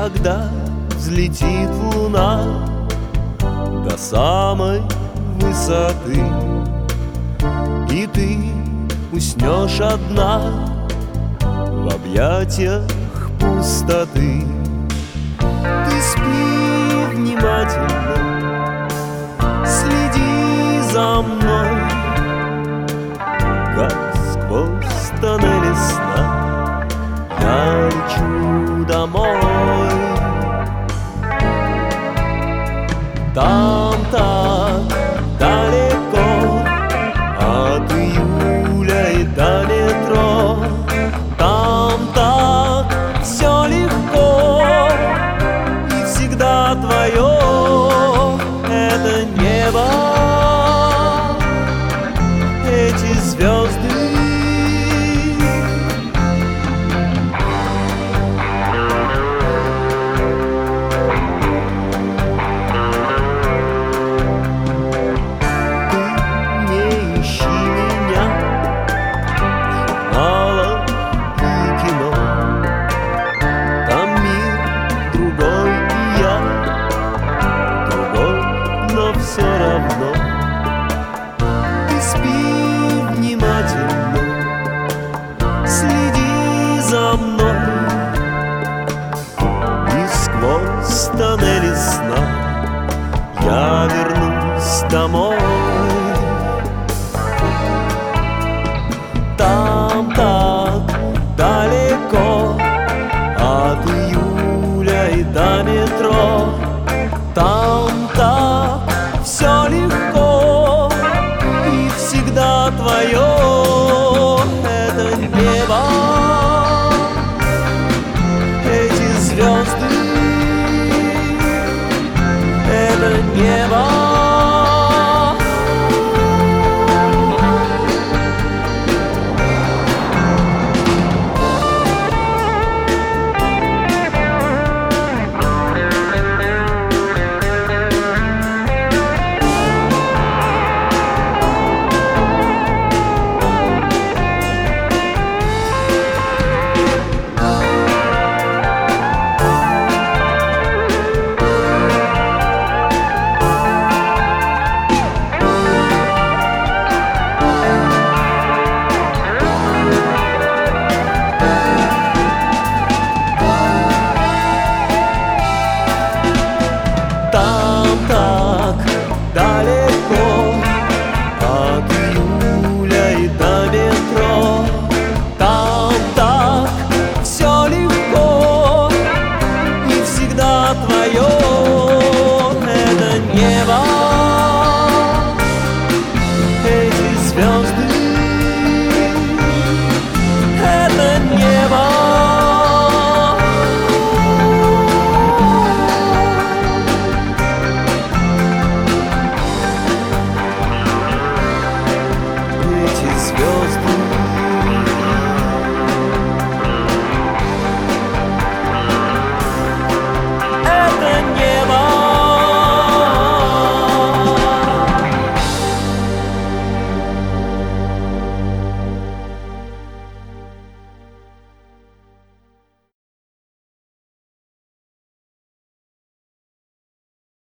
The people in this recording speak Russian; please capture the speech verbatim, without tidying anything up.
когда взлетит луна до самой высоты, и ты уснешь одна в объятиях пустоты. Ты спи внимательно, следи за мной, как сквозь тоннели сна я лечу домой. Там так далеко от июля и до метро, там так все легко и всегда твое это небо, эти звезды. Все равно ты спи внимательно, следи за мной, и сквозь тоннели сна я вернусь домой. Там так далеко от июля и до метро, там